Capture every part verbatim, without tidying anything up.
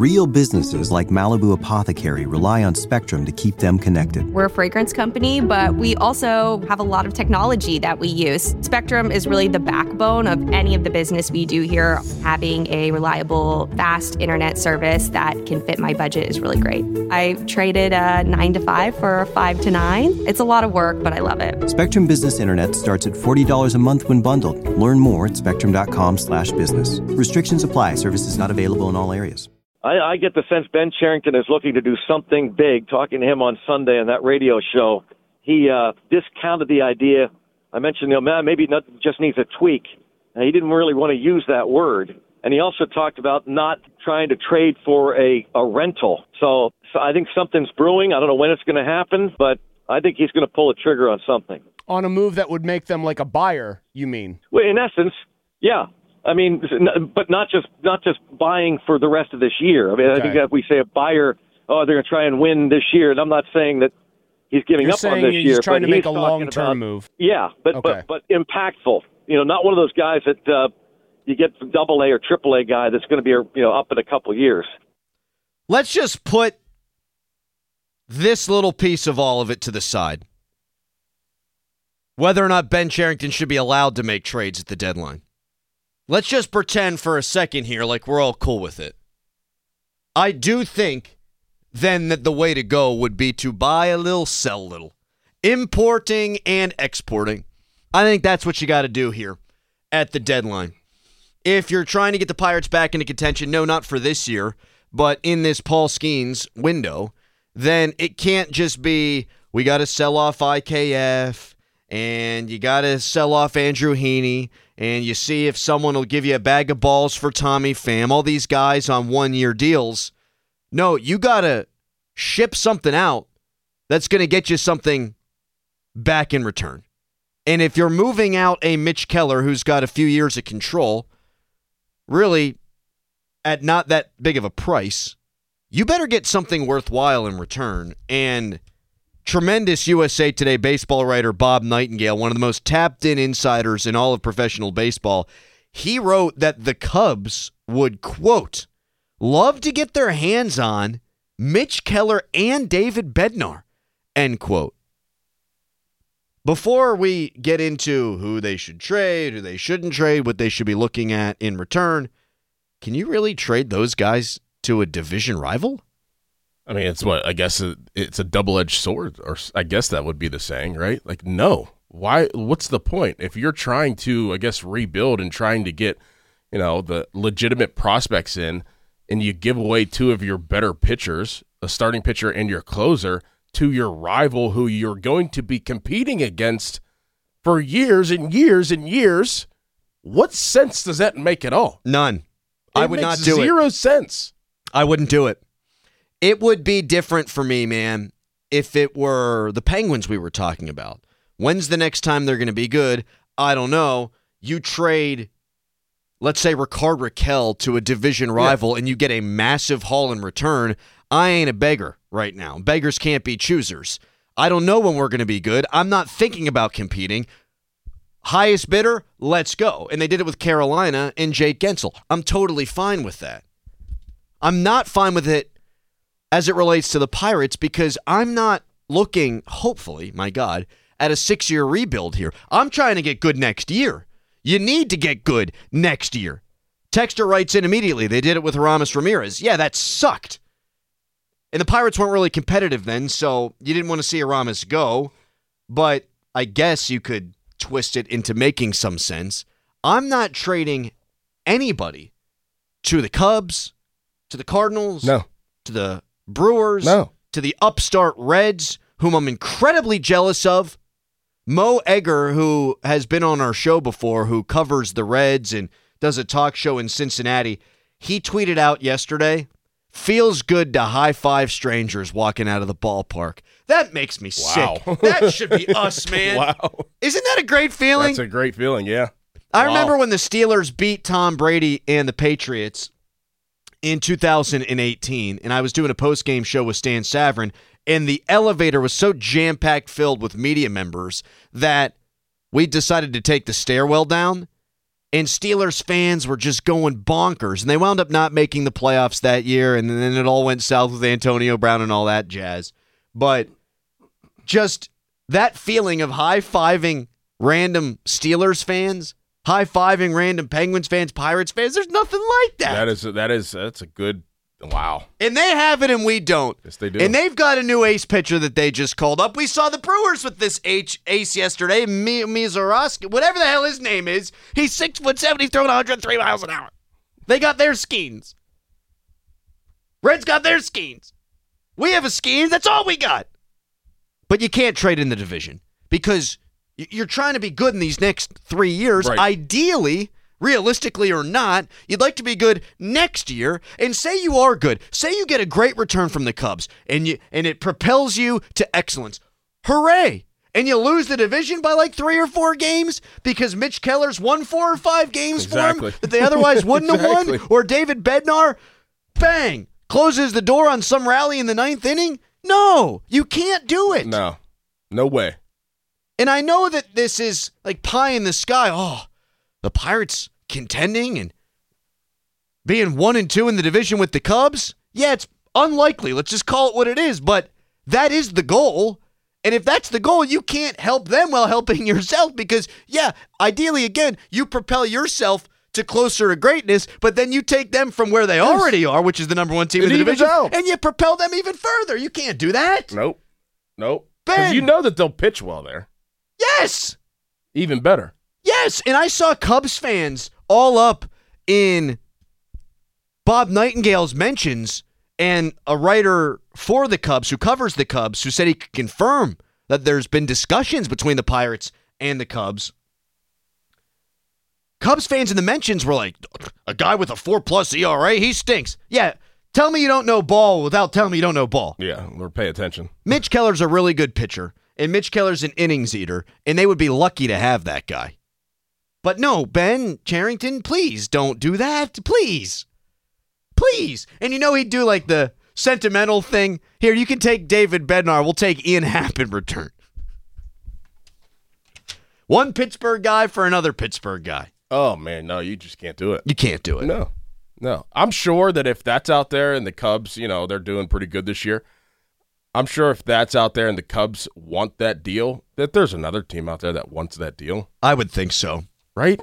Real businesses like Malibu Apothecary rely on Spectrum to keep them connected. We're a fragrance company, but we also have a lot of technology that we use. Spectrum is really the backbone of any of the business we do here. Having a reliable, fast internet service that can fit my budget is really great. I traded a nine to five for a five to nine. It's a lot of work, but I love it. Spectrum Business Internet starts at forty dollars a month when bundled. Learn more at spectrum.com slash business. Restrictions apply. Services not available in all areas. I, I get the sense Ben Cherington is looking to do something big. Talking to him on Sunday on that radio show, he uh, discounted the idea. I mentioned, you know, maybe not just needs a tweak. And he didn't really want to use that word. And he also talked about not trying to trade for a, a rental. So, so I think something's brewing. I don't know when it's going to happen, but I think he's going to pull a trigger on something. On a move that would make them like a buyer, you mean? Well, in essence, yeah. I mean, but not just not just buying for the rest of this year. I mean, okay. I think that if we say a buyer, oh, they're going to try and win this year, and I'm not saying that he's giving You're up on this he's year. He's trying but to make he's a long-term move. Yeah, but, okay. but but impactful. You know, not one of those guys that uh, you get from double A or triple A guy that's going to be you know up in a couple of years. Let's just put this little piece of all of it to the side. Whether or not Ben Cherington should be allowed to make trades at the deadline. Let's just pretend for a second here like we're all cool with it. I do think then that the way to go would be to buy a little, sell a little. Importing and exporting. I think that's what you got to do here at the deadline. If you're trying to get the Pirates back into contention, no, not for this year, but in this Paul Skeens window, then it can't just be, we got to sell off I K F, and you got to sell off Andrew Heaney, and you see if someone will give you a bag of balls for Tommy Pham, all these guys on one-year deals. No, you got to ship something out that's going to get you something back in return. And if you're moving out a Mitch Keller who's got a few years of control, really at not that big of a price, you better get something worthwhile in return. And tremendous U S A Today baseball writer Bob Nightingale, one of the most tapped-in insiders in all of professional baseball, he wrote that the Cubs would, quote, love to get their hands on Mitch Keller and David Bednar, end quote. Before we get into who they should trade, who they shouldn't trade, what they should be looking at in return, can you really trade those guys to a division rival? I mean, it's what, I guess it's a double-edged sword, or I guess that would be the saying, right? Like, no. Why? What's the point? If you're trying to, I guess, rebuild and trying to get, you know, the legitimate prospects in, and you give away two of your better pitchers, a starting pitcher and your closer, to your rival who you're going to be competing against for years and years and years, what sense does that make at all? None. It I would not do zero it. Zero sense. I wouldn't do it. It would be different for me, man, if it were the Penguins we were talking about. When's the next time they're going to be good? I don't know. You trade, let's say, Ricard Raquel to a division rival, yeah, and you get a massive haul in return. I ain't a beggar right now. Beggars can't be choosers. I don't know when we're going to be good. I'm not thinking about competing. Highest bidder, let's go. And they did it with Carolina and Jake Gensel. I'm totally fine with that. I'm not fine with it as it relates to the Pirates because I'm not looking, hopefully, my God, at a six-year rebuild here. I'm trying to get good next year. You need to get good next year. Texter writes in immediately. They did it with Aramis Ramirez. Yeah, that sucked. And the Pirates weren't really competitive then, so you didn't want to see Aramis go. But I guess you could twist it into making some sense. I'm not trading anybody to the Cubs, to the Cardinals, no, to the Brewers, no, to the upstart Reds, whom I'm incredibly jealous of. Mo Egger, who has been on our show before, who covers the Reds and does a talk show in Cincinnati, he tweeted out yesterday, feels good to high-five strangers walking out of the ballpark. That makes me wow. sick. That should be us, man. Wow. Isn't that a great feeling? That's a great feeling, yeah. I wow. remember when the Steelers beat Tom Brady and the Patriots in two thousand eighteen, and I was doing a post-game show with Stan Savran, and the elevator was so jam-packed filled with media members that we decided to take the stairwell down, and Steelers fans were just going bonkers, and they wound up not making the playoffs that year, and then it all went south with Antonio Brown and all that jazz. But just that feeling of high-fiving random Steelers fans, high-fiving random Penguins fans, Pirates fans, there's nothing like that. That is that is that's a good wow. And they have it and we don't. Yes, they do. And they've got a new ace pitcher that they just called up. We saw the Brewers with this H- ace yesterday, Mi- Mizorowski, whatever the hell his name is. He's six foot seven. He's throwing one hundred three miles an hour. They got their Skeens. Reds got their Skeens. We have a Skeens. That's all we got. But you can't trade in the division because you're trying to be good in these next three years. Right. Ideally, realistically or not, you'd like to be good next year. And say you are good. Say you get a great return from the Cubs and you and it propels you to excellence. Hooray! And you lose the division by like three or four games because Mitch Keller's won four or five games Exactly. for him that they otherwise wouldn't Exactly. have won. Or David Bednar, bang, closes the door on some rally in the ninth inning. No, you can't do it. No. No way. And I know that this is like pie in the sky. Oh, the Pirates contending and being one and two in the division with the Cubs. Yeah, it's unlikely. Let's just call it what it is. But that is the goal. And if that's the goal, you can't help them while helping yourself because, yeah, ideally, again, you propel yourself to closer to greatness, but then you take them from where they already are, which is the number one team It in the evens division, out. and you propel them even further. You can't do that. Nope. Nope. Ben! Because you know that they'll pitch well there. Yes. Even better. Yes, and I saw Cubs fans all up in Bob Nightingale's mentions and a writer for the Cubs who covers the Cubs who said he could confirm that there's been discussions between the Pirates and the Cubs. Cubs fans in the mentions were like, a guy with a four-plus E R A, he stinks. Yeah, tell me you don't know ball without telling me you don't know ball. Yeah, or pay attention. Mitch Keller's a really good pitcher, and Mitch Keller's an innings eater, and they would be lucky to have that guy. But no, Ben Cherington, please don't do that. Please. Please. And you know he'd do like the sentimental thing. Here, you can take David Bednar. We'll take Ian Happ in return. One Pittsburgh guy for another Pittsburgh guy. Oh, man, no, you just can't do it. You can't do it. No, no. I'm sure that if that's out there and the Cubs, you know, they're doing pretty good this year, I'm sure if that's out there and the Cubs want that deal, that there's another team out there that wants that deal. I would think so. Right?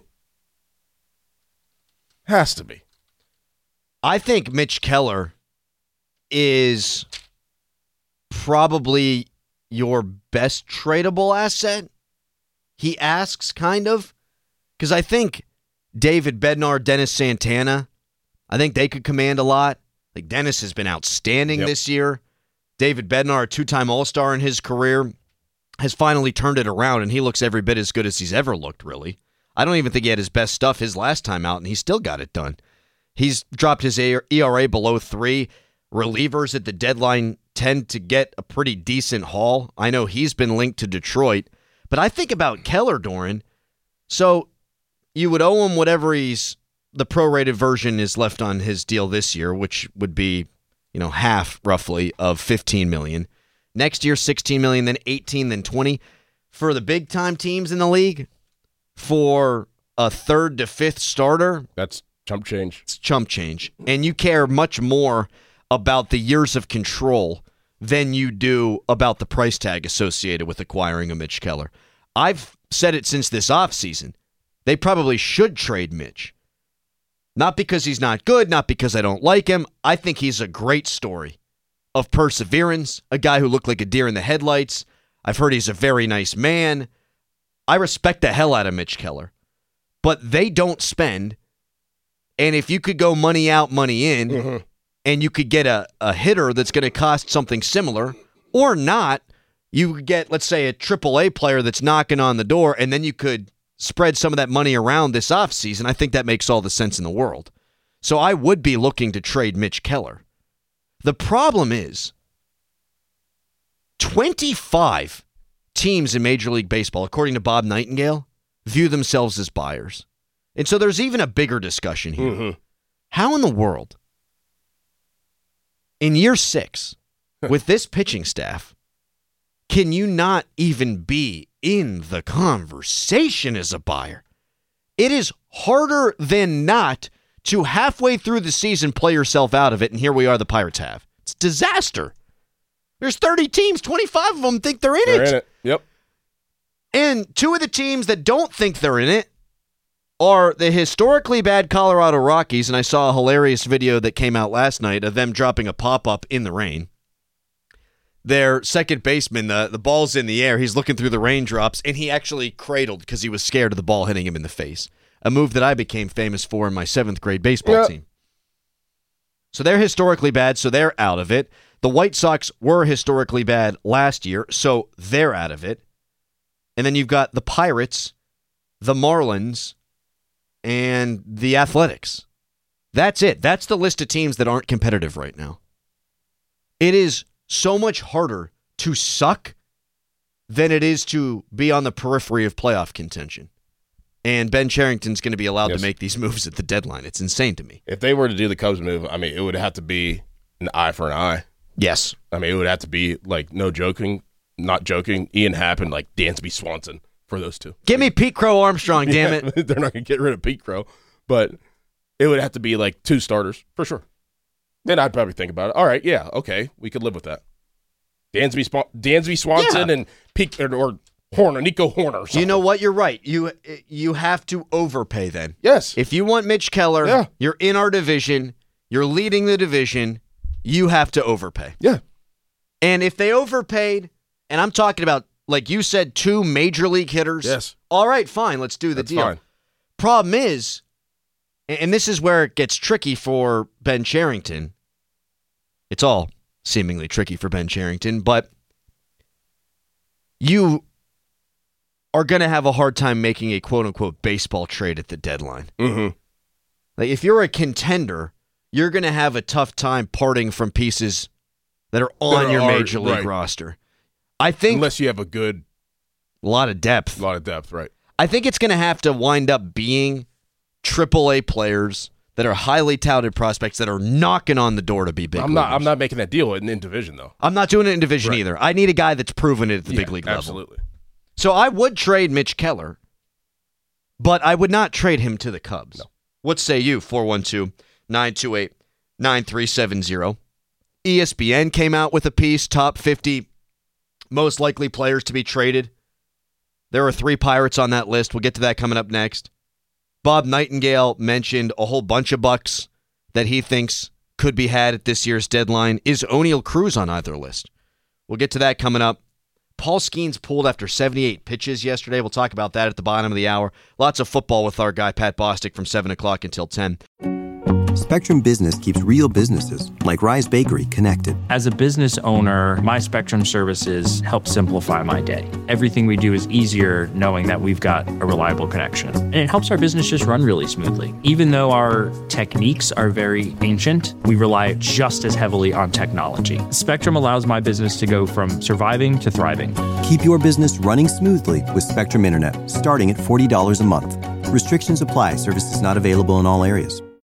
Has to be. I think Mitch Keller is probably your best tradable asset. He asks, kind of. Because I think David Bednar, Dennis Santana, I think they could command a lot. Like Dennis has been outstanding Yep. this year. David Bednar, a two-time All-Star in his career, has finally turned it around, and he looks every bit as good as he's ever looked, really. I don't even think he had his best stuff his last time out, and he still got it done. He's dropped his E R A below three. Relievers at the deadline tend to get a pretty decent haul. I know he's been linked to Detroit, but I think about Keller, Doran. So you would owe him whatever he's, the prorated version is left on his deal this year, which would be, you know, half roughly of fifteen million dollars. Next year, sixteen million dollars, then eighteen, then twenty. For the big time teams in the league, for a third to fifth starter, That's chump change. it's chump change. And you care much more about the years of control than you do about the price tag associated with acquiring a Mitch Keller. I've said it since this offseason. They probably should trade Mitch. Not because he's not good, not because I don't like him. I think he's a great story of perseverance, a guy who looked like a deer in the headlights. I've heard he's a very nice man. I respect the hell out of Mitch Keller. But they don't spend. And if you could go money out, money in, Mm-hmm. and you could get a, a hitter that's going to cost something similar, or not, you could get, let's say, a triple A player that's knocking on the door, and then you could spread some of that money around this offseason. I think that makes all the sense in the world. So I would be looking to trade Mitch Keller. The problem is twenty-five teams in Major League Baseball, according to Bob Nightingale, view themselves as buyers. And so there's even a bigger discussion here. Mm-hmm. How in the world, in year six, with this pitching staff, can you not even be in the conversation as a buyer? It is harder than not to halfway through the season play yourself out of it, and here we are, the Pirates have. It's disaster. There's thirty teams, twenty-five of them think they're in They're it. in it. Yep. And two of the teams that don't think they're in it are the historically bad Colorado Rockies, and I saw a hilarious video that came out last night of them dropping a pop-up in the rain. Their second baseman, the, the ball's in the air, he's looking through the raindrops, and he actually cradled because he was scared of the ball hitting him in the face. A move that I became famous for in my seventh grade baseball Yep. team. So they're historically bad, so they're out of it. The White Sox were historically bad last year, so they're out of it. And then you've got the Pirates, the Marlins, and the Athletics. That's it. That's the list of teams that aren't competitive right now. It is so much harder to suck than it is to be on the periphery of playoff contention. And Ben Cherington's going to be allowed Yes. to make these moves at the deadline. It's insane to me. If they were to do the Cubs move, I mean, it would have to be an eye for an eye. Yes. I mean, it would have to be, like, no joking, not joking, Ian Happ and, like, Dansby Swanson for those two. Give me Pete Crow Armstrong, damn it. They're not going to get rid of Pete Crow, but it would have to be, like, two starters for sure. Then I'd probably think about it. All right, yeah, okay, we could live with that. Dansby, Sp- Dansby Swanson Yeah. and Pete or, or Horner, Nico Horner. Or something. You know what? You're right. You you have to overpay then. Yes. If you want Mitch Keller, Yeah. you're in our division, you're leading the division, you have to overpay. Yeah. And if they overpaid, and I'm talking about, like you said, two major league hitters, Yes. all right, fine, let's do the That's deal. fine. Problem is, and this is where it gets tricky for Ben Cherington. It's all seemingly tricky for Ben Cherington, but you are going to have a hard time making a quote-unquote baseball trade at the deadline. Mm-hmm. Like, if you're a contender, you're going to have a tough time parting from pieces that are on That your are- major league right. roster. I think Unless you have a good a lot of depth. lot of depth, right? I think it's going to have to wind up being triple A players that are highly touted prospects that are knocking on the door to be big I'm not. leaguers. I'm not making that deal in, in division though. I'm not doing it in division Right. either. I need a guy that's proven it at the Yeah, big league level. absolutely. So I would trade Mitch Keller, but I would not trade him to the Cubs. No. What say you? four one two, nine two eight, nine three seven zero. E S P N came out with a piece, top fifty most likely players to be traded. There are three Pirates on that list. We'll get to that coming up next. Bob Nightingale mentioned a whole bunch of bucks that he thinks could be had at this year's deadline. Is O'Neal Cruz on either list? We'll get to that coming up. Paul Skeens pulled after seventy-eight pitches yesterday. We'll talk about that at the bottom of the hour. Lots of football with our guy, Pat Bostic, from seven o'clock until ten. Spectrum Business keeps real businesses, like Rise Bakery, connected. As a business owner, my Spectrum services help simplify my day. Everything we do is easier knowing that we've got a reliable connection. And it helps our business just run really smoothly. Even though our techniques are very ancient, we rely just as heavily on technology. Spectrum allows my business to go from surviving to thriving. Keep your business running smoothly with Spectrum Internet, starting at forty dollars a month. Restrictions apply. Services not available in all areas.